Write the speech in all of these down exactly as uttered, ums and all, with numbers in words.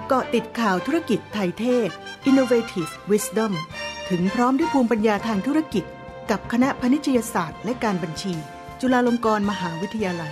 เกาะติดข่าวธุรกิจไทยเทศ Innovative Wisdom ถึงพร้อมด้วยภูมิปัญญาทางธุรกิจกับคณะพาณิชยศาสตร์และการบัญชีจุฬาลงกรณ์มหาวิทยาลัย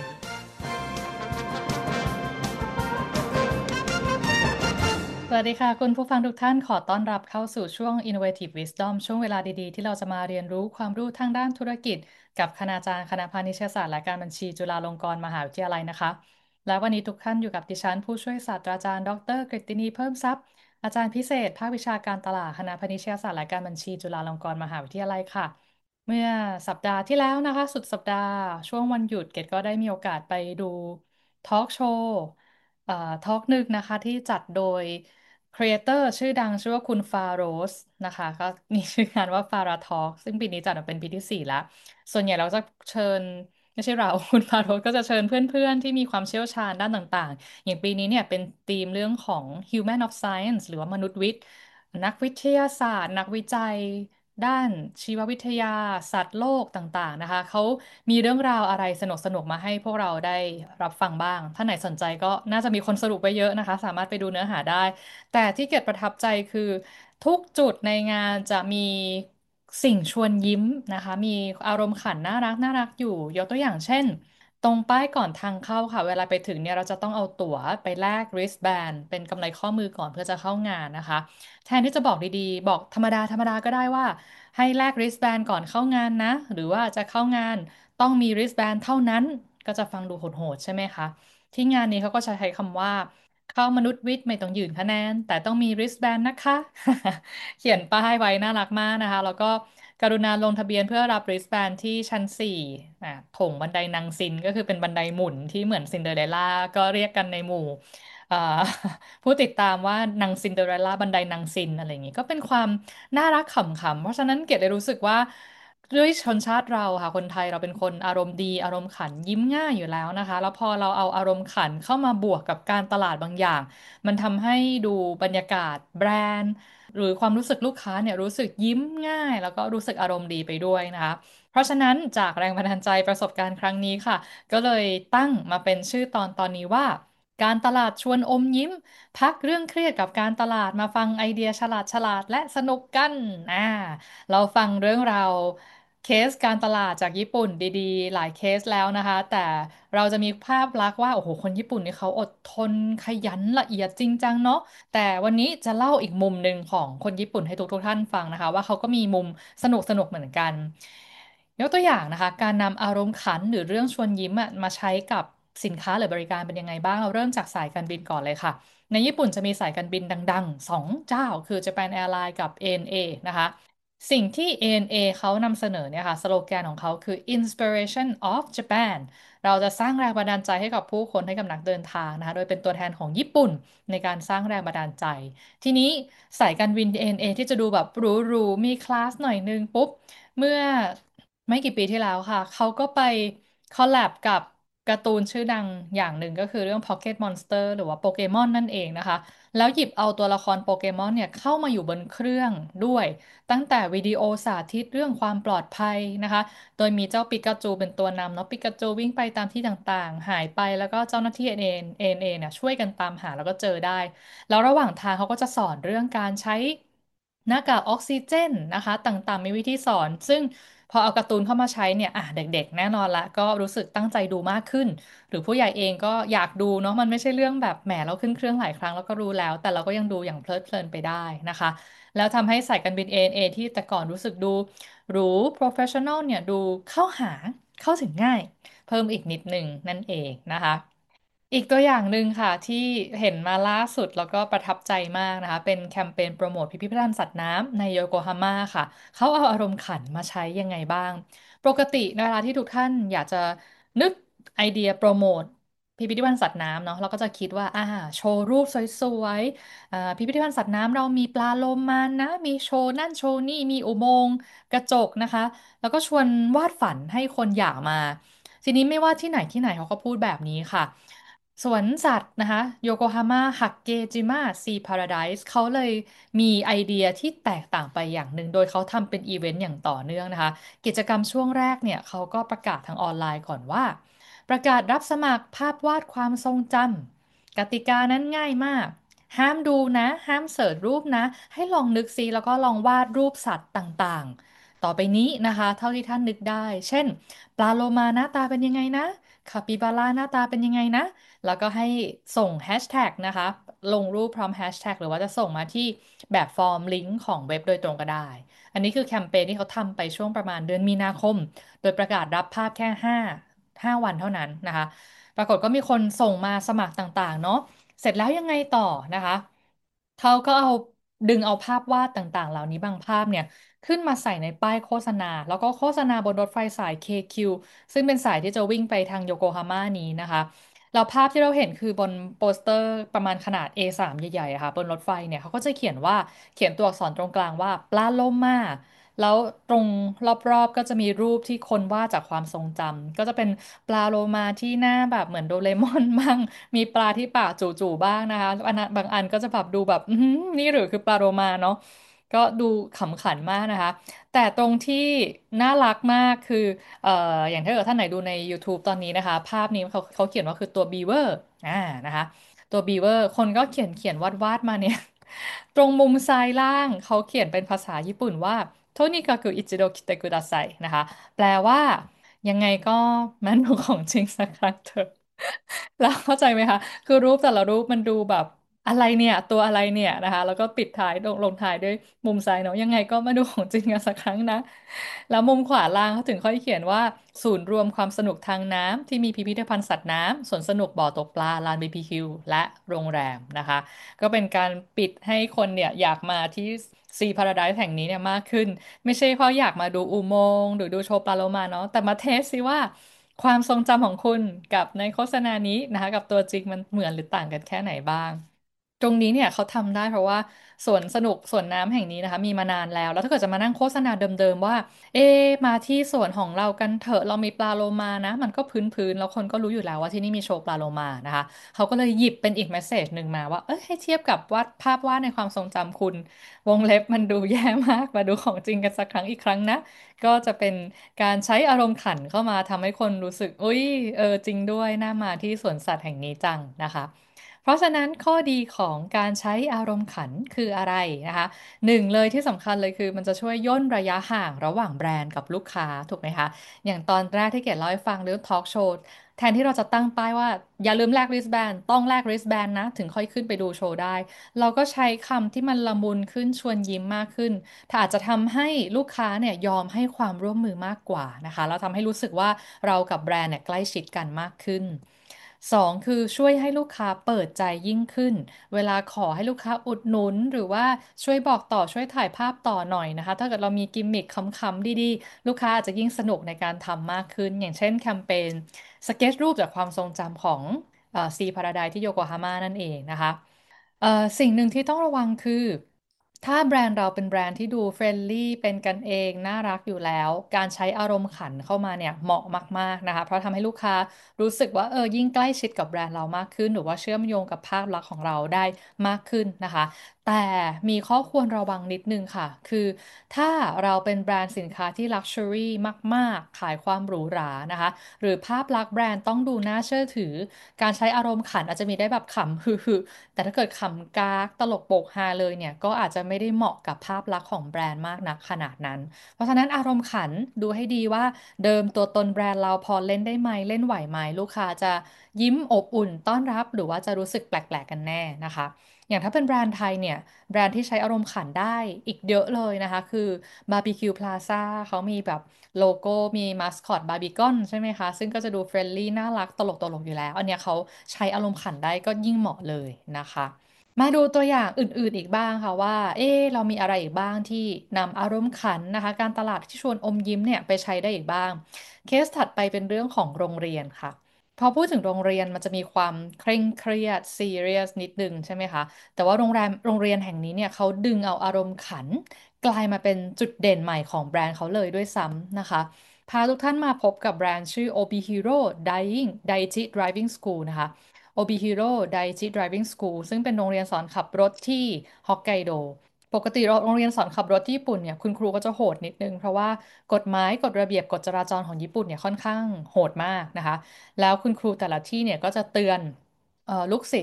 สวัสดีค่ะคุณผู้ฟังทุกท่านขอต้อนรับเข้าสู่ช่วง Innovative Wisdom ช่วงเวลาดีๆที่เราจะมาเรียนรู้ความรู้ทางด้านธุรกิจกับคณาจารย์คณะพาณิชยศาสตร์และการบัญชีจุฬาลงกรณ์มหาวิทยาลัยนะคะและวันนี้ทุกท่านอยู่กับดิฉันผู้ช่วยศาสตราจารย์ดรกฤตินีเพิ่มทรัพย์อาจารย์พิเศษภาควิชาการตลาดคณะพาณิชยศาสตร์และการบัญชีจุฬาลงกรณ์มหาวิทยาลัยค่ะเมื่อสัปดาห์ที่แล้วนะคะสุดสัปดาห์ช่วงวันหยุดเกดก็ได้มีโอกาสไปดูทอล์กโชว์เอ่อทอล์กหนึ่งนะคะที่จัดโดย ครีเอเตอร์ชื่อดังชื่อว่าคุณฟาโรสนะคะก็มีชื่องานว่าฟาราทอ k ซึ่งปีนี้จัดมาเป็นปีที่สี่แล้วส่วนใหญ่เราจะเชิญไม่ใช่เราคุณฟาโรสก็จะเชิญเพื่อนๆที่มีความเชี่ยวชาญด้านต่างๆอย่างปีนี้เนี่ยเป็นธีมเรื่องของ Human of Science หรือว่ามนุษยวิทย์นักวิทยาศาสตร์นักวิจัยด้านชีววิทยาสัตว์โลกต่างๆนะคะเขามีเรื่องราวอะไรสนุกๆมาให้พวกเราได้รับฟังบ้างถ้าไหนสนใจก็น่าจะมีคนสรุปไว้เยอะนะคะสามารถไปดูเนื้อหาได้ แต่ที่เกดประทับใจคือทุกจุดในงานจะมีสิ่งชวนยิ้มนะคะมีอารมณ์ขันน่ารักน่ารักอยู่ยกตัวอย่างเช่นตรงป้ายก่อนทางเข้าค่ะเวลาไปถึงเนี่ยเราจะต้องเอาตั๋วไปแลก wristband เป็นกำไรข้อมือก่อนเพื่อจะเข้างานนะคะแทนที่จะบอกดีๆบอกธรรมดาธรรมดาก็ได้ว่าให้แลก wristband ก่อนเข้างานนะหรือว่าจะเข้างานต้องมี wristband เท่านั้นก็จะฟังดูโหดๆใช่ไหมคะที่งานนี้เขาก็ใช้คำว่า เข้ามนุษยวิทย์ไม่ต้องยื่นคะแนนแต่ต้องมี wristband นะคะ เขียนป้ายไว้น่ารักมากนะคะแล้วก็กรุณาลงทะเบียนเพื่อรับ wristband ที่ชั้นสี่อ่าโถงบันไดนางซินก็คือเป็นบันไดหมุนที่เหมือนซินเดอเรลล่าก็เรียกกันในหมู่อ่าผู้ติดตามว่านางซินเดอเรลล่าบันไดนางซินอะไรอย่างงี้ก็เป็นความน่ารักขำๆเพราะฉะนั้นเกดเลยรู้สึกว่าด้วยชนชาติเราค่ะคนไทยเราเป็นคนอารมณ์ดีอารมณ์ขันยิ้มง่ายอยู่แล้วนะคะแล้วพอเราเอาอารมณ์ขันเข้ามาบวกกับการตลาดบางอย่าง มันทำให้ดูบรรยากาศแบรนด์หรือความรู้สึกลูกค้าเนี่ยรู้สึกยิ้มง่ายแล้วก็รู้สึกอารมณ์ดีไปด้วยนะคะเพราะฉะนั้นจากแรงบันดาลใจประสบการณ์ครั้งนี้ค่ะก็เลยตั้งมาเป็นชื่อตอนตอนนี้ว่าการตลาดชวนอมยิ้มพักเรื่องเครียดกับการตลาดมาฟังไอเดียฉลาดฉลาดและสนุกกันอ่าเราฟังเรื่องราวเคสการตลาดจากญี่ปุ่นดีๆหลายเคสแล้วนะคะแต่เราจะมีภาพลักษณ์ว่าโอ้โหคนญี่ปุ่นนี่เขาอดทนขยันละเอียดจริงจังเนาะแต่วันนี้จะเล่าอีกมุมหนึ่งของคนญี่ปุ่นให้ทุกทุกท่านฟังนะคะว่าเขาก็มีมุมสนุกสนุกเหมือนกันยกตัวอย่างนะคะการนำอารมณ์ขันหรือเรื่องชวนยิ้มอะมาใช้กับสินค้าหรือบริการเป็นยังไงบ้างเราเริ่มจากสายการบินก่อนเลยค่ะในญี่ปุ่นจะมีสายการบินดังๆสองเจ้าคือ Japan Airlines กับ เอ เอ็น เอ นะคะสิ่งที่ เอ เอ็น เอ เอ็นเอเขานำเสนอเนี่ยค่ะสโลแกนของเขาคือ Inspiration of Japan เราจะสร้างแรงบันดาลใจให้กับผู้คนให้กับนักเดินทางนะคะโดยเป็นตัวแทนของญี่ปุ่นในการสร้างแรงบันดาลใจทีนี้สายการบิน เอ เอ็น เอ ที่จะดูแบบหรูๆมีคลาสหน่อยนึงปุ๊บเมื่อไม่กี่ปีที่แล้วค่ะเขาก็ไปคอลแลบกับการ์ตูนชื่อดังอย่างหนึ่งก็คือเรื่อง Pocket Monster หรือว่าโปเกมอนนั่นเองนะคะแล้วหยิบเอาตัวละครโปเกมอนเนี่ยเข้ามาอยู่บนเครื่องด้วยตั้งแต่วิดีโอสาธิตเรื่องความปลอดภัยนะคะ โดยมีเจ้าปิกาจูเป็นตัวนำเนาะปิกาจูวิ่งไปตามที่ต่างๆหายไปแล้วก็เจ้าหน้าที่เอ็นเอ็นเอ็นเอเนี่ยช่วยกันตามหาแล้วก็เจอได้แล้วระหว่างทางเขาก็จะสอนเรื่องการใช้หน้ากากออกซิเจนนะคะต่างๆมีวิธีสอนซึ่งพอเอาการ์ตูนเข้ามาใช้เนี่ยอ่ะเด็กๆแน่นอนละก็รู้สึกตั้งใจดูมากขึ้นหรือผู้ใหญ่เองก็อยากดูเนาะมันไม่ใช่เรื่องแบบแหมเราขึ้นเครื่องหลายครั้งแล้วก็รู้แล้วแต่เราก็ยังดูอย่างเพลิดเพลินไปได้นะคะแล้วทำให้สายการบิน เอ เอ็น เอ ที่แต่ก่อนรู้สึกดู หรู โปรเฟสชันนอล เนี่ยดูเข้าหาเข้าถึงง่ายเพิ่มอีกนิดหนึ่งนั่นเองนะคะอีกตัวอย่างหนึ่งค่ะที่เห็นมาล่าสุดแล้วก็ประทับใจมากนะคะเป็นแคมเปญโปรโมทพิพิธภัณฑ์สัตว์น้ำในโยโกฮาม่าค่ะเขาเอาอารมณ์ขันมาใช้ยังไงบ้างปกติเวลาที่ทุกท่านอยากจะนึกไอเดียโปรโมทพิพิธภัณฑ์สัตว์น้ำเนาะเราก็จะคิดว่าอ่าโชว์รูปสวยๆ อ่าพิพิธภัณฑ์สัตว์น้ำเรามีปลาโลมานะมีโชว์นั่นโชว์นี่มีอุโมงค์กระจกนะคะแล้วก็ชวนวาดฝันให้คนอยากมาทีนี้ไม่ว่าที่ไหนที่ไหนเขาก็พูดแบบนี้ค่ะสวนสัตว์นะคะโยโกฮาม่าฮักเกจิมะซีพาราไดส์เขาเลยมีไอเดียที่แตกต่างไปอย่างหนึ่งโดยเขาทำเป็นอีเวนต์อย่างต่อเนื่องนะคะกิจกรรมช่วงแรกเนี่ยเขาก็ประกาศทางออนไลน์ก่อนว่าประกาศรับสมัครภาพวาดความทรงจำกติกานั้นง่ายมากห้ามดูนะห้ามเสิร์ชรูปนะให้ลองนึกซิแล้วก็ลองวาดรูปสัตว์ต่างๆต่อไปนี้นะคะเท่าที่ท่านนึกได้เช่นปลาโลมาหน้าตาเป็นยังไงนะคาปิบาร่าหน้าตาเป็นยังไงนะแล้วก็ให้ส่งแฮชแท็กนะคะลงรูปพร้อมแฮชแท็กหรือว่าจะส่งมาที่แบบฟอร์มลิงก์ของเว็บโดยตรงก็ได้อันนี้คือแคมเปญที่เขาทำไปช่วงประมาณเดือนมีนาคมโดยประกาศรับภาพแค่ห้าห้าวันเท่านั้นนะคะปรากฏก็มีคนส่งมาสมัครต่างๆเนาะ เสร็จแล้วยังไงต่อนะคะเขาก็เอาดึงเอาภาพวาดต่างๆเหล่านี้บางภาพเนี่ยขึ้นมาใส่ในป้ายโฆษณาแล้วก็โฆษณาบนรถไฟสาย เค คิว ซึ่งเป็นสายที่จะวิ่งไปทางโยโกฮาม่านี้นะคะแล้วภาพที่เราเห็นคือบนโปสเตอร์ประมาณขนาด เอ สาม ใหญ่ๆอะค่ะบนรถไฟเนี่ยเขาก็จะเขียนว่าเขียนตัวอักษรตรงกลางว่าปลาโลมา แล้วตรงรอบๆก็จะมีรูปที่คนวาดจากความทรงจำก็จะเป็นปลาโลมาที่หน้าแบบเหมือนโดเรมอนบ้างมีปลาที่ปากจู่ๆบ้างนะคะอันนั้นบางอันก็จะแบบดูแบบอื้อหือนี่หรือคือปลาโลมาเนาะก็ดูขำขันมากนะคะแต่ตรงที่น่ารักมากคือเอ่ออย่างถ้าเกิดท่านไหนดูใน YouTube ตอนนี้นะคะภาพนี้เขาเขาเขียนว่าคือตัวบีเวอร์อ่านะคะตัวบีเวอร์คนก็เขียนเขียนวาดวาดมาเนี่ย ตรงมุมซ้ายล่างเขาเขียนเป็นภาษาญี่ปุ่นว่าโทนิกากุอิจิโดคิเตกุดาไซนะคะแปลว่ายังไงก็แมันดูของจริงสักครั้งเถอะ แล้วเข้าใจไหมคะคือรูปแต่ละรูปมันดูแบบอะไรเนี่ยตัวอะไรเนี่ยนะคะแล้วก็ปิดท้ายลงลงท้ายด้วยมุมซ้ายเนาะยังไงก็มาดูของจริงกันสักครั้งนะแล้วมุมขวาล่างเขาถึงค่อยเขียนว่าศูนย์รวมความสนุกทางน้ำที่มีพิพิธภัณฑ์สัตว์น้ำสวนสนุกบ่อตกปลาลานบีบีคิวและโรงแรมนะคะก็เป็นการปิดให้คนเนี่ยอยากมาที่ซีพาราไดซ์แห่งนี้เนี่ยมากขึ้นไม่ใช่เพราะอยากมาดูอุโมงค์หรือดูโชว์ปลาโลมาเนาะแต่มาเทสซิว่า ความทรงจำของคุณกับในโฆษณานี้นะคะกับตัวจริงมันเหมือนหรือต่างกันแค่ไหนบ้างตรงนี้เนี่ยเขาทำได้เพราะว่าสวนสนุกสวนน้ำแห่งนี้นะคะมีมานานแล้วแล้วถ้าเกิดจะมานั่งโฆษณาเดิมๆว่าเอ๊ะมาที่สวนของเรากันเถอะเรามีปลาโลมานะมันก็พื้นๆแล้วคนก็รู้อยู่แล้วว่าที่นี่มีโชว์ปลาโลมานะคะเขาก็เลยหยิบเป็นอีกเมสเซจหนึ่งมาว่าเอ้ยให้เทียบกับวาดภาพวาดในความทรงจำคุณวงเล็บมันดูแย่มากมาดูของจริงกันสักครั้งอีกครั้งนะ ก็จะเป็นการใช้อารมณ์ขันเข้ามาทำให้คนรู้สึกอุ้ยเออจริงด้วยน่ามาที่สวนสัตว์แห่งนี้จังนะคะเพราะฉะนั้นข้อดีของการใช้อารมณ์ขันคืออะไรนะคะหนึ่งเลยที่สำคัญเลยคือมันจะช่วยย่นระยะห่างระหว่างแบรนด์กับลูกค้าถูกไหมคะอย่างตอนแรกที่เกดเล่าให้ฟังเรื่องทอล์กโชว์แทนที่เราจะตั้งป้ายว่าอย่าลืมแลก wristband ต้องแลก wristband นะถึงค่อยขึ้นไปดูโชว์ได้เราก็ใช้คำที่มันละมุนขึ้นชวนยิ้มมากขึ้น ถ้าอาจจะทำให้ลูกค้าเนี่ยยอมให้ความร่วมมือมากกว่านะคะแล้วทำให้รู้สึกว่าเรากับแบรนด์เนี่ยใกล้ชิดกันมากขึ้นสองคือช่วยให้ลูกค้าเปิดใจยิ่งขึ้นเวลาขอให้ลูกค้าอุดหนุนหรือว่าช่วยบอกต่อช่วยถ่ายภาพต่อหน่อยนะคะถ้าเกิดเรามีกิมมิคขำๆดีๆลูกค้าอาจจะยิ่งสนุกในการทำมากขึ้นอย่างเช่นแคมเปญสเก็ตรูปจากความทรงจำของซีพาราไดที่โยโกฮาม่านั่นเองนะคะ เอ่อสิ่งหนึ่งที่ต้องระวังคือถ้าแบรนด์เราเป็นแบรนด์ที่ดูเฟรนลี่เป็นกันเองน่ารักอยู่แล้วการใช้อารมณ์ขันเข้ามาเนี่ยเหมาะมากๆนะคะเพราะทำให้ลูกค้ารู้สึกว่าเออยิ่งใกล้ชิดกับแบรนด์เรามากขึ้นหรือว่าเชื่อมโยงกับภาพลักษณ์ของเราได้มากขึ้นนะคะแต่มีข้อควรระวังนิดนึงค่ะคือถ้าเราเป็นแบรนด์สินค้าที่ลักชัวรี่มากๆขายความหรูหรานะคะหรือภาพลักษณ์แบรนด์ต้องดูน่าเชื่อถือการใช้อารมณ์ขันอาจจะมีได้แบบขำฮือ แต่ถ้าเกิดขำกากตลกโปกฮาเลยเนี่ยก็อาจจะไม่ได้เหมาะกับภาพลักษณ์ของแบรนด์มากนักขนาดนั้นเพราะฉะนั้นอารมณ์ขันดูให้ดีว่าเดิมตัวตนแบรนด์เราพอเล่นได้ไหมเล่นไหวไหมลูกค้าจะยิ้มอบอุ่นต้อนรับหรือว่าจะรู้สึกแปลกๆกันแน่นะคะอย่างถ้าเป็นแบรนด์ไทยเนี่ยแบรนด์ที่ใช้อารมณ์ขันได้อีกเยอะเลยนะคะคือบาร์บีคิวพลาซ่าเขามีแบบโลโก้มีมาสคอตบาร์บีคอนใช่ไหมคะซึ่งก็จะดูเฟรนลี่น่ารักตลกๆอยู่แล้วอันเนี้ยเขาใช้อารมณ์ขันได้ก็ยิ่งเหมาะเลยนะคะ มาดูตัวอย่างอื่นๆอีกบ้างค่ะว่าเอ๊ะเรามีอะไรอีกบ้างที่นำอารมณ์ขันนะคะการตลาดที่ชวนอมยิ้มเนี่ยไปใช้ได้อีกบ้างเคสถัดไปเป็นเรื่องของโรงเรียนค่ะพอพูดถึงโรงเรียนมันจะมีความเคร่งเครียดซีเรียสนิดนึงใช่ไหมคะแต่ว่าโรงแรมโรงเรียนแห่งนี้เนี่ยเขาดึงเอาอารมณ์ขันกลายมาเป็นจุดเด่นใหม่ของแบรนด์เขาเลยด้วยซ้ำนะคะพาทุกท่านมาพบกับแบรนด์ชื่อ โอ บี Hero Dying Daiichi Driving School นะคะ โอ บี Hero Daiichi Driving School ซึ่งเป็นโรงเรียนสอนขับรถที่ฮอกไกโดปกติโรงเรียนสอนขับรถที่ญี่ปุ่นเนี่ยคุณครูก็จะโหดนิดนึงเพราะว่ากฎหมายกฎระเบียบกฎจราจรของญี่ปุ่นเนี่ยค่อนข้างโหดมากนะคะแล้วคุณครูแต่ละที่เนี่ยก็จะเตือนเอ่อลูกศิษย์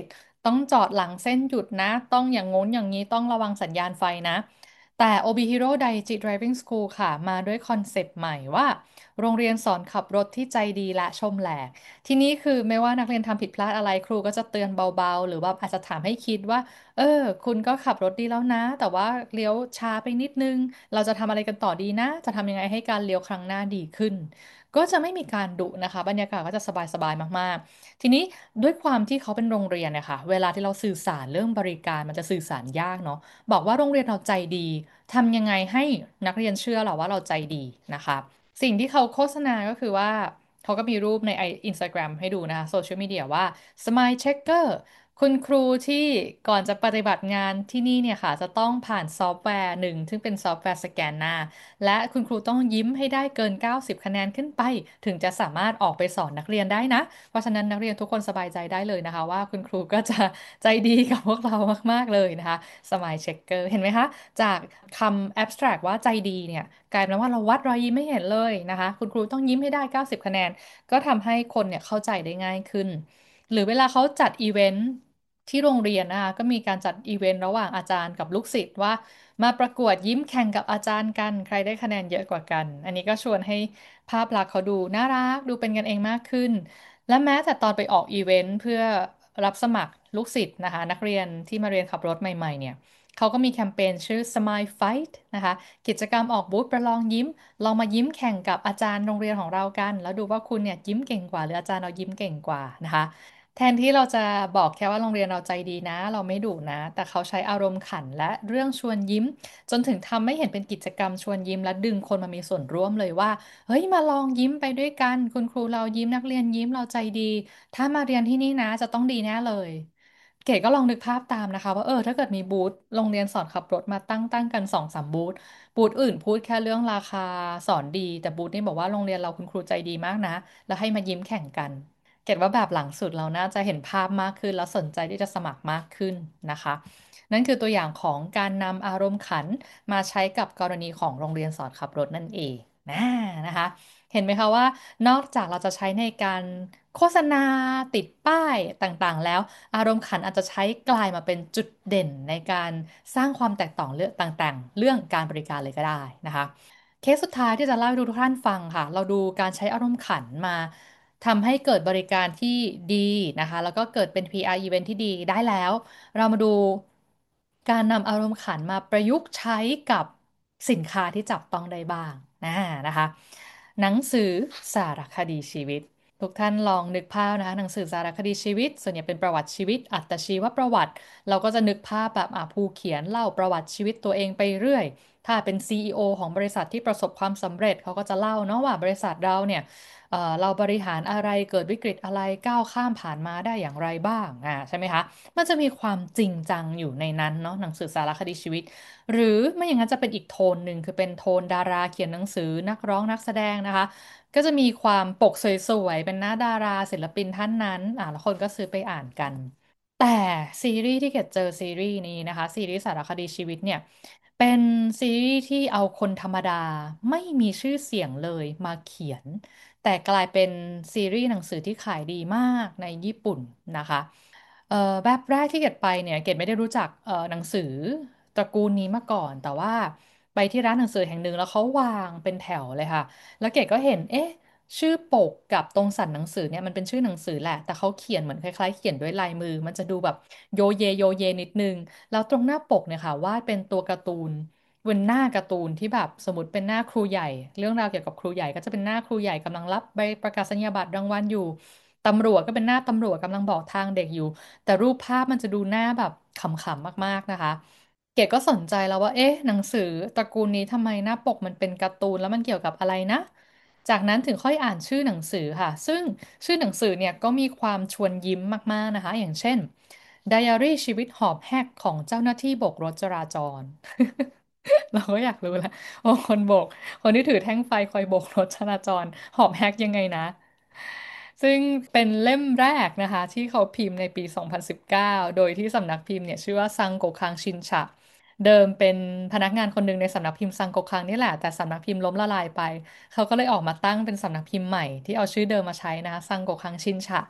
ต้องจอดหลังเส้นหยุดนะต้องอย่างง้นอย่างนี้ต้องระวังสัญญาณไฟนะแต่ โอ บี Hero Daiichi Driving School ค่ะมาด้วยคอนเซปต์ใหม่ว่าโรงเรียนสอนขับรถที่ใจดีและชมแหลกทีนี้คือไม่ว่านักเรียนทำผิดพลาดอะไรครูก็จะเตือนเบาๆหรือว่าอาจจะถามให้คิดว่าเออคุณก็ขับรถดีแล้วนะแต่ว่าเลี้ยวช้าไปนิดนึงเราจะทำอะไรกันต่อดีนะจะทำยังไงให้การเลี้ยวครั้งหน้าดีขึ้นก็จะไม่มีการดุนะคะบรรยากาศก็จะสบายๆมากๆ ทีนี้ด้วยความที่เขาเป็นโรงเรียนเนี่ยค่ะเวลาที่เราสื่อสารเรื่องบริการมันจะสื่อสารยากเนาะบอกว่าโรงเรียนเราใจดีทำยังไงให้นักเรียนเชื่อเราว่าเราใจดีนะคะสิ่งที่เขาโฆษณาก็คือว่าเขาก็มีรูปในไออินสตาแกรมให้ดูนะคะโซเชียลมีเดียว่า Smile Checker คุณครูที่ก่อนจะปฏิบัติงานที่นี่เนี่ยค่ะจะต้องผ่านซอฟต์แวร์หนึ่งซึ่งเป็นซอฟต์แวร์สแกนหน้าและคุณครูต้องยิ้มให้ได้เกินเก้าสิบคะแนนขึ้นไปถึงจะสามารถออกไปสอนนักเรียนได้นะ เพราะฉะนั้นนักเรียนทุกคนสบายใจได้เลยนะคะว่าคุณครูก็จะใจดีกับพวกเรามากๆเลยนะคะสมายเช็คเกอร์เห็นไหมคะจากคำ abstract ว่าใจดีเนี่ยกลายเป็นว่าเราวัดรอยยิ้มไม่เห็นเลยนะคะคุณครูต้องยิ้มให้ได้เก้าสิบคะแนนก็ทำให้คนเนี่ยเข้าใจได้ง่ายขึ้นหรือเวลาเขาจัดอีเวนต์ที่โรงเรียนนะคะก็มีการจัดอีเวนต์ระหว่างอาจารย์กับลูกศิษย์ว่ามาประกวดยิ้มแข่งกับอาจารย์กันใครได้คะแนนเยอะกว่ากันอันนี้ก็ชวนให้ภาพลักษณ์เขาดูน่ารักดูเป็นกันเองมากขึ้น และแม้แต่ตอนไปออกอีเวนต์เพื่อรับสมัครลูกศิษย์นะคะนักเรียนที่มาเรียนขับรถใหม่ๆเนี่ยเขาก็มีแคมเปญชื่อ Smile Fight นะคะกิจกรรมออกบูธประลองยิ้มลองมายิ้มแข่งกับอาจารย์โรงเรียนของเรากันแล้วดูว่าคุณเนี่ยยิ้มเก่งกว่าหรืออาจารย์เรายิ้มเก่งกว่านะคะแทนที่เราจะบอกแค่ว่าโรงเรียนเราใจดีนะเราไม่ดุนะแต่เขาใช้อารมณ์ขันและเรื่องชวนยิ้มจนถึงทำให้เห็นเป็นกิจกรรมชวนยิ้มและดึงคนมามีส่วนร่วมเลยว่า เฮ้ยมาลองยิ้มไปด้วยกันคุณครูเรายิ้มนักเรียนยิ้มเราใจดีถ้ามาเรียนที่นี่นะจะต้องดีแน่เลยเก๋ก็ลองนึกภาพตามนะคะว่าเออถ้าเกิดมีบูธโรงเรียนสอนขับรถมาตั้งตั้งกันสองสามบูธบูธอื่นพูดแค่เรื่องราคาสอนดีแต่บูธนี้บอกว่าโรงเรียนเราคุณครูใจดีมากนะแล้วให้มายิ้มแข่งกันเก็ดว่าแบบหลังสุดเราน่าจะเห็นภาพมากขึ้นแล้วสนใจที่จะสมัครมากขึ้นนะคะนั่นคือตัวอย่างของการนำอารมณ์ขันมาใช้กับกรณีของโรงเรียนสอนขับรถนั่นเองนะนะคะ เห็นไหมคะว่านอกจากเราจะใช้ในการโฆษณาติดป้ายต่างๆแล้วอารมณ์ขันอาจจะใช้กลายมาเป็นจุดเด่นในการสร้างความแตกต่างเรื่องต่างๆเรื่องการบริการเลยก็ได้นะคะเคสสุดท้ายที่จะเล่าให้ทุกท่านฟังค่ะเราดูการใช้อารมณ์ขันมาทำให้เกิดบริการที่ดีนะคะแล้วก็เกิดเป็น พี อาร์ event ที่ดีได้แล้วเรามาดูการนำอารมณ์ขันมาประยุกต์ใช้กับสินค้าที่จับต้องได้บ้างนะนะคะ หนังสือสารคดีชีวิตทุกท่านลองนึกภาพนะคะหนังสือสารคดีชีวิตส่วนใหญ่เป็นประวัติชีวิตอัตชีวประวัติเราก็จะนึกภาพแบบอ่ะผู้เขียนเล่าประวัติชีวิตตัวเองไปเรื่อยถ้าเป็น ซี อี โอ ของบริษัทที่ประสบความสำเร็จเขาก็จะเล่าเนาะว่าบริษัทเราเนี่ยเอ่อเราบริหารอะไรเกิดวิกฤตอะไรก้าวข้ามผ่านมาได้อย่างไรบ้างอ่าใช่ไหมคะมันจะมีความจริงจังอยู่ในนั้นเนาะหนังสือสารคดีชีวิต หรือไม่อย่างนั้นจะเป็นอีกโทนหนึ่งคือเป็นโทนดาราเขียนหนังสือนักร้องนักแสดงนะคะก็จะมีความปกสวยๆเป็นหน้าดาราศิลปินท่านนั้นอ่าแล้วคนก็ซื้อไปอ่านกันแต่ซีรีส์ที่เกดเจอซีรีส์นี้นะคะซีรีส์สารคดีชีวิตเนี่ยเป็นซีรีส์ที่เอาคนธรรมดาไม่มีชื่อเสียงเลยมาเขียนแต่กลายเป็นซีรีส์หนังสือที่ขายดีมากในญี่ปุ่นนะคะ เอ่อแบบแรกที่เกดไปเนี่ยเกดไม่ได้รู้จักเอ่อหนังสือตระกูลนี้มาก่อนแต่ว่าไปที่ร้านหนังสือแห่งหนึ่งแล้วเขาวางเป็นแถวเลยค่ะแล้วเกดก็เห็นเอ๊ะชื่อปกกับตรงสันหนังสือเนี่ยมันเป็นชื่อหนังสือแหละแต่เขาเขียนเหมือนคล้ายๆเขียนด้วยลายมือมันจะดูแบบโยเยโยเยนิดนึงแล้วตรงหน้าปกเนี่ยค่ะวาดเป็นตัวการ์ตูนบนหน้าการ์ตูนที่แบบสมมติเป็นหน้าครูใหญ่เรื่องราวเกี่ยวกับครูใหญ่ก็จะเป็นหน้าครูใหญ่กำลังรับใบประกาศนียบัตรรางวัลอยู่ตำรวจก็เป็นหน้าตำรวจกำลังบอกทางเด็กอยู่ แต่รูปภาพมันจะดูหน้าแบบขำๆมากๆนะคะเกดก็สนใจแล้วว่าเอ๊ะหนังสือตระกูลนี้ทำไมหน้าปกมันเป็นการ์ตูนแล้วมันเกี่ยวกับอะไรนะจากนั้นถึงค่อยอ่านชื่อหนังสือค่ะซึ่งชื่อหนังสือเนี่ยก็มีความชวนยิ้มมากๆนะคะอย่างเช่นไดอารี่ชีวิตหอบแหกของเจ้าหน้าที่โบกรถจราจรเราก็อยากรู้แล้วว่าคนโบกคนที่ถือแท่งไฟคอยโบกรถจราจรหอบแหกยังไงนะ ซึ่งเป็นเล่มแรกนะคะที่เขาพิมพ์ในปี สองพันสิบเก้า โดยที่สำนักพิมพ์เนี่ยชื่อว่าซังโกคังชินชะเดิมเป็นพนักงานคนหนึ่งในสำนักพิมพ์ซังโกคังนี่แหละแต่สำนักพิมพ์ล้มละลายไปเขาก็เลยออกมาตั้งเป็นสำนักพิมพ์ใหม่ที่เอาชื่อเดิมมาใช้นะคะซังโกคังชินชะ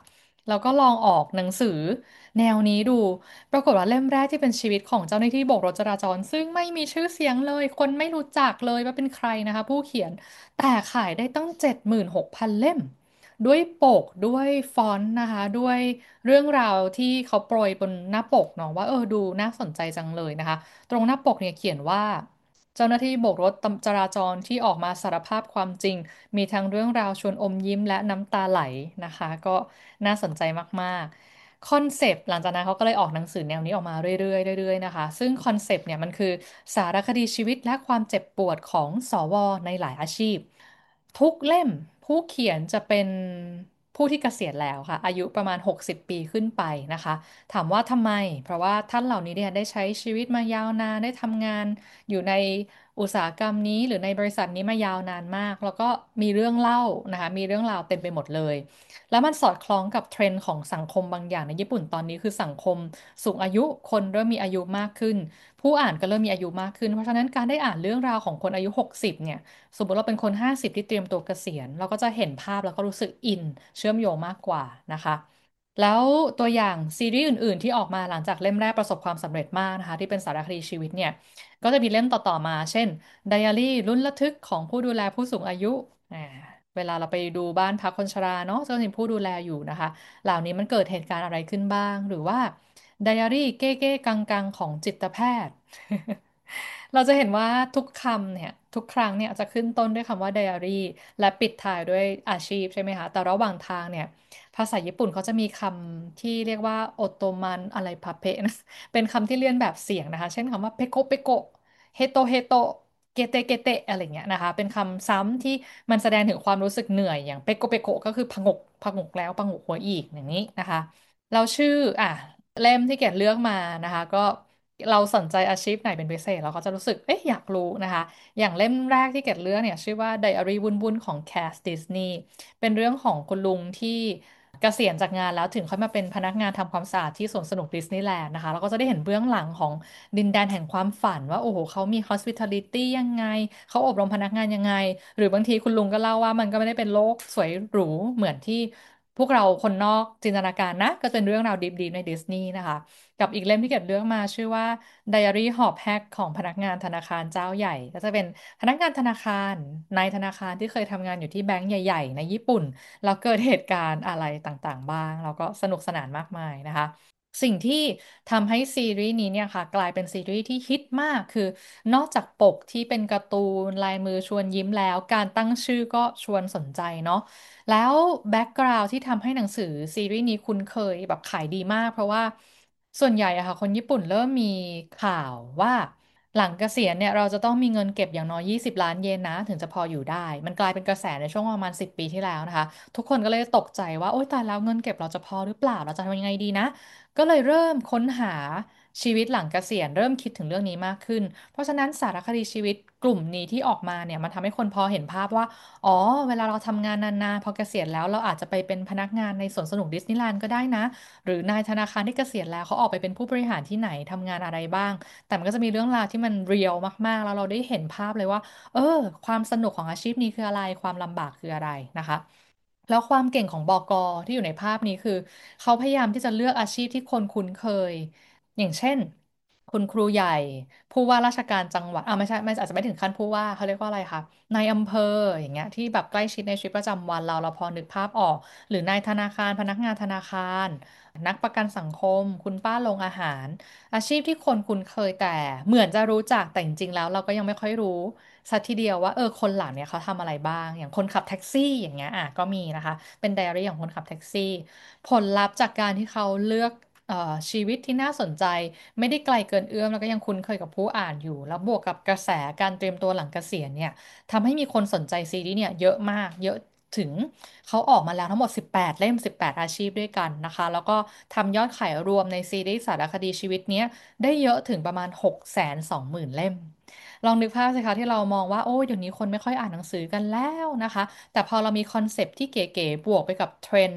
แล้วก็ลองออกหนังสือแนวนี้ดูปรากฏว่าเล่มแรกที่เป็นชีวิตของเจ้าหน้าที่โบกรถจราจรซึ่งไม่มีชื่อเสียงเลยคนไม่รู้จักเลยว่าเป็นใครนะคะผู้เขียนแต่ขายได้ตั้งเจ็ดหมื่นหกพันเล่มด้วยปกด้วยฟอนต์นะคะด้วยเรื่องราวที่เขาโปรยบนหน้าปกเนาะว่าเออดูน่าสนใจจังเลยนะคะตรงหน้าปกเนี่ยเขียนว่า เจ้าหน้าที่โบกรถจราจรที่ออกมาสารภาพความจริงมีทั้งเรื่องราวชวนอมยิ้มและน้ำตาไหลนะคะก็น่าสนใจมากๆคอนเซปต์หลังจากนั้นเขาก็เลยออกหนังสือแนวนี้ออกมาเรื่อยๆเรื่อยๆนะคะซึ่งคอนเซปต์เนี่ยมันคือสารคดีชีวิตและความเจ็บปวดของสวในหลายอาชีพทุกเล่มผู้เขียนจะเป็นผู้ที่เกษียณแล้วค่ะอายุประมาณหกสิบปีขึ้นไปนะคะถามว่าทำไมเพราะว่าท่านเหล่านี้เนี่ยได้ใช้ชีวิตมายาวนานได้ทำงาน อยู่ในอุตสาหกรรมนี้หรือในบริษัทนี้มายาวนานมากแล้วก็มีเรื่องเล่านะคะมีเรื่องราวเต็มไปหมดเลยแล้วมันสอดคล้องกับเทรนด์ของสังคมบางอย่างในญี่ปุ่นตอนนี้คือสังคมสูงอายุคนเริ่มมีอายุมากขึ้นผู้อ่านก็เริ่มมีอายุมากขึ้นเพราะฉะนั้นการได้อ่านเรื่องราวของคนอายุหกสิบเนี่ยสมมติเราเป็นคนห้าสิบที่เตรียมตัวเกษียณเราก็จะเห็นภาพแล้วก็รู้สึกอินเชื่อมโยงมากกว่านะคะแล้วตัวอย่างซีรีส์อื่นๆที่ออกมาหลังจากเล่มแรกประสบความสำเร็จมากนะคะที่เป็นสารคดีชีวิตเนี่ย ก็จะมีเล่มต่อๆมา เช่นไดอารี่ลุ้นระทึกของผู้ดูแลผู้สูงอายุอ่าเวลาเราไปดูบ้านพักคนชราเนาะจะมีผู้ดูแลอยู่นะคะ เหล่านี้มันเกิดเหตุการณ์อะไรขึ้นบ้าง หรือว่าไดอารี่เก้เก้กังกังของจิตแพทย์ เราจะเห็นว่าทุกคำเนี่ยทุกครั้งเนี่ยจะขึ้นต้นด้วยคำว่าไดอารี่และปิดท้ายด้วยอาชีพใช่ไหมคะแต่ระหว่างทางเนี่ยภาษาญี่ปุ่นเขาจะมีคำที่เรียกว่าโอโตมันอะไรพาเพนะ เป็นคำที่เลียนแบบเสียงนะคะเช่นคำว่าเปโกเปโกเฮโตเฮโตเกเตเกเตอะไรเงี้ยนะคะเป็นคำซ้ำที่มันแสดงถึงความรู้สึกเหนื่อยอย่างเปโกเปโกก็คือผงกผงกแล้วผงกหัวอีกอย่างนี้นะคะเราชื่ออ่ะเล่มที่เกดเลือกมานะคะก็เราสนใจอาชีพไหนเป็นพิเศษเราก็จะรู้สึกเอ๊ะอยากรู้นะคะอย่างเล่มแรกที่เกดเลือกเนี่ยชื่อว่าไดอารี่วุ่นๆของแคสดิสนีย์เป็นเรื่องของคุณลุงที่ เกษียณจากงานแล้วถึงค่อยมาเป็นพนักงานทำความสะอาดที่สวนสนุกดิสนีย์แลนด์นะคะแล้วก็จะได้เห็นเบื้องหลังของดินแดนแห่งความฝันว่าโอ้โหเขามี hospitality ยังไงเขาอบรมพนักงานยังไงหรือบางทีคุณลุงก็เล่าว่ามันก็ไม่ได้เป็นโลกสวยหรูเหมือนที่พวกเราคนนอกจินตนาการนะก็เป็นเรื่องราวดีๆในดิสนีย์นะคะกับอีกเล่มที่เก็บเลือกมาชื่อว่า Diary หอบแฮกของพนักงานธนาคารเจ้าใหญ่ก็จะเป็นพนักงานธนาคารในธนาคารที่เคยทำงานอยู่ที่แบงก์ใหญ่ๆในญี่ปุ่น แล้วเกิดเหตุการณ์อะไรต่างๆบ้างแล้วก็สนุกสนานมากมายนะคะสิ่งที่ทำให้ซีรีส์นี้เนี่ยค่ะกลายเป็นซีรีส์ที่ฮิตมากคือนอกจากปกที่เป็นการ์ตูนลายมือชวนยิ้มแล้วการตั้งชื่อก็ชวนสนใจเนาะแล้วแบ็กกราวด์ที่ทำให้หนังสือซีรีส์นี้คุ้นเคยแบบขายดีมากเพราะว่าส่วนใหญ่อะค่ะคนญี่ปุ่นเริ่มมีข่าวว่า หลังเกษียณเนี่ยเราจะต้องมีเงินเก็บอย่างน้อยยี่สิบล้านเยนนะถึงจะพออยู่ได้ มันกลายเป็นกระแสในช่วงประมาณสิบปีที่แล้วนะคะทุกคนก็เลยตกใจว่าโอ๊ยตายแล้วเงินเก็บเราจะพอหรือเปล่าเราจะทำยังไงดีนะก็เลยเริ่มค้นหาชีวิตหลังเกษียณเริ่มคิดถึงเรื่องนี้มากขึ้นเพราะฉะนั้นสารคดีชีวิตกลุ่มนี้ที่ออกมาเนี่ยมันทำให้คนพอเห็นภาพว่าอ๋อเวลาเราทำงานนานๆพอเกษียณแล้วเราอาจจะไปเป็นพนักงานในสวนสนุกดิสนีย์แลนด์ก็ได้นะหรือนายธนาคารที่เกษียณแล้วเขาออกไปเป็นผู้บริหารที่ไหนทำงานอะไรบ้าง แต่มันก็จะมีเรื่องราวที่มันเรียลมากๆ แล้วเราได้เห็นภาพเลยว่าเออความสนุกของอาชีพนี้คืออะไรความลำบากคืออะไรนะคะแล้วความเก่งของบกที่อยู่ในภาพนี้คือเขาพยายามที่จะเลือกอาชีพที่คนคุ้นเคยอย่างเช่นคุณครูใหญ่ผู้ว่าราชการจังหวัดอ่าไม่ใช่ไม่อาจจะไม่ถึงขั้นผู้ว่าเขาเรียกว่าอะไรคะนายอำเภออย่างเงี้ยที่แบบใกล้ชิดในชีวิตประจำวันเราเราพอนึกภาพออกหรือนายธนาคารพนักงานธนาคารนักประกันสังคมคุณป้าโรงอาหาร อาชีพที่คนคุ้นเคยแต่เหมือนจะรู้จักแต่จริงๆแล้วเราก็ยังไม่ค่อยรู้สักทีเดียวว่าเออคนเหล่านี้เขาทำอะไรบ้างอย่างคนขับแท็กซี่อย่างเงี้ยอ่ะก็มีนะคะเป็นไดอารี่ของคนขับแท็กซี่ผลลัพธ์จากการที่เขาเลือกเอ่อชีวิตที่น่าสนใจไม่ได้ไกลเกินเอื้อมแล้วก็ยังคุ้นเคยกับผู้อ่านอยู่แล้วบวกกับกระแสการเตรียมตัวหลังเกษียณเนี่ยทำให้มีคนสนใจซีรีส์เนี่ยเยอะมากเยอะถึง เขาออกมาแล้วทั้งหมดสิบแปดเล่มสิบแปดอาชีพด้วยกันนะคะแล้วก็ทำยอดขายรวมในซีรีส์สารคดีชีวิตเนี้ยได้เยอะถึงประมาณหกแสนสองหมื่นเล่มลองนึกภาพสิคะที่เรามองว่าโอ้ยเดี๋ยวนี้คนไม่ค่อยอ่านหนังสือกันแล้วนะคะแต่พอเรามีคอนเซปต์ที่เก๋ๆบวกไปกับเทรนด์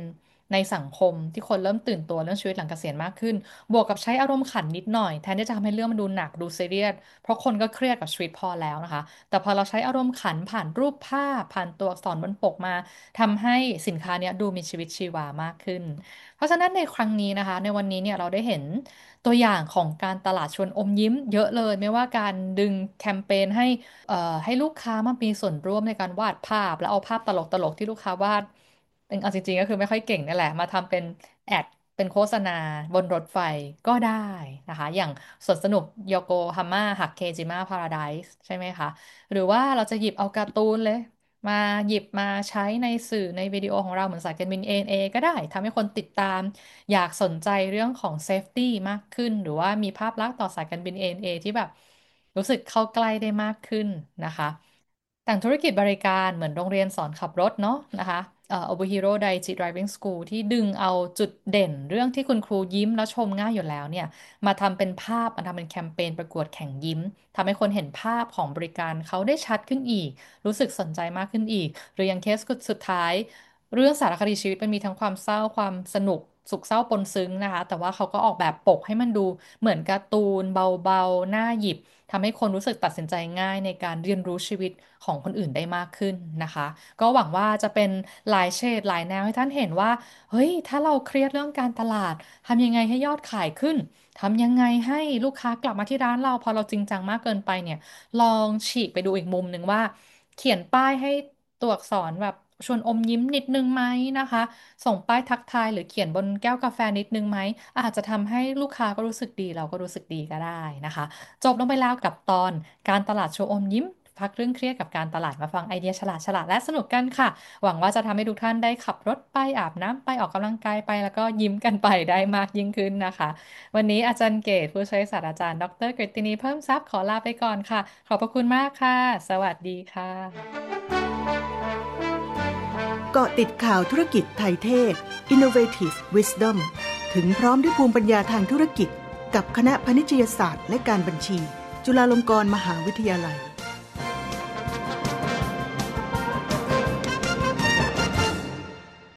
ในสังคมที่คนเริ่มตื่นตัวเรื่องชีวิตหลังเกษียณมากขึ้นบวกกับใช้อารมณ์ขันนิดหน่อยแทนที่จะทำให้เรื่องมันดูหนักดูซีเรียสเพราะคนก็เครียดกับชีวิตพอแล้วนะคะแต่พอเราใช้อารมณ์ขันผ่านรูปภาพผ่านตัวอักษรบนปกมาทำให้สินค้าเนี้ยดูมีชีวิตชีวามากขึ้นเพราะฉะนั้นในครั้งนี้นะคะในวันนี้เนี่ยเราได้เห็นตัวอย่างของการตลาดชวนอมยิ้มเยอะเลยไม่ว่าการดึงแคมเปญให้เอ่อให้ลูกค้ามามีส่วนร่วมในการวาดภาพแล้วเอาภาพตลกๆที่ลูกค้าวาดเป็นเอาจริงๆก็คือไม่ค่อยเก่งนั่นแหละมาทำเป็นแอดเป็นโฆษณาบนรถไฟก็ได้นะคะอย่างสวนสนุกโยโกฮาม่าฮักเคจิมะพาราไดซ์ใช่ไหมคะหรือว่าเราจะหยิบเอาการ์ตูนเลยมาหยิบมาใช้ในสื่อในวิดีโอของเราเหมือนสายการบิน เอ เอ็น เอ ก็ได้ทำให้คนติดตามอยากสนใจเรื่องของ safety มากขึ้นหรือว่ามีภาพลักษณ์ต่อสายการบิน เอ เอ็น เอ ที่แบบรู้สึกเข้าใกล้ได้มากขึ้นนะคะต่างธุรกิจบริการเหมือนโรงเรียนสอนขับรถเนาะนะคะเอ่อ Obuhiro Daiichi Driving School ที่ดึงเอาจุดเด่นเรื่องที่คุณครูยิ้มแล้วชมง่ายอยู่แล้วเนี่ยมาทำเป็นภาพมาทำเป็นแคมเปญประกวดแข่งยิ้มทำให้คนเห็นภาพของบริการเขาได้ชัดขึ้นอีกรู้สึกสนใจมากขึ้นอีกหรืออย่างเคสสุดท้ายเรื่องสารคดีชีวิตมันมีทั้งความเศร้าความสนุกสุขเศร้าปนซึ้งนะคะแต่ว่าเขาก็ออกแบบปกให้มันดูเหมือนการ์ตูนเบาๆน่าหยิบทำให้คนรู้สึกตัดสินใจง่ายในการเรียนรู้ชีวิตของคนอื่นได้มากขึ้นนะคะก็หวังว่าจะเป็นหลายเฉดหลายแนวให้ท่านเห็นว่าเฮ้ยถ้าเราเครียดเรื่องการตลาดทำยังไงให้ยอดขายขึ้นทำยังไงให้ลูกค้ากลับมาที่ร้านเราพอเราจริงจังมากเกินไปเนี่ยลองฉีกไปดูอีกมุมหนึ่งว่าเขียนป้ายให้ตัวอักษรแบบชวนอมยิ้มนิดนึงไหมนะคะส่งป้ายทักทายหรือเขียนบนแก้วกาแฟนิดนึงไหมอาจจะทำให้ลูกค้าก็รู้สึกดีเราก็รู้สึกดีก็ได้นะคะจบลงไปแล้วกับตอนการตลาดชวนอมยิ้มพักเรื่องเครียดกับการตลาดมาฟังไอเดียฉลาดฉลาดและสนุกกันค่ะหวังว่าจะทำให้ทุกท่านได้ขับรถไปอาบน้ำไปออกกำลังกายไปแล้วก็ยิ้มกันไปได้มากยิ่งขึ้นนะคะวันนี้อาจารย์เกตผู้ช่วยศาสตราจารย์ดรกฤตินีเพิ่มทรัพย์ขอลาไปก่อนค่ะขอบพระคุณมากค่ะสวัสดีค่ะเกาะติดข่าวธุรกิจไทยเทศ Innovative Wisdom ถึงพร้อมด้วยภูมิปัญญาทางธุรกิจกับคณะพาณิชยศาสตร์และการบัญชีจุฬาลงกรณ์มหาวิทยาลัย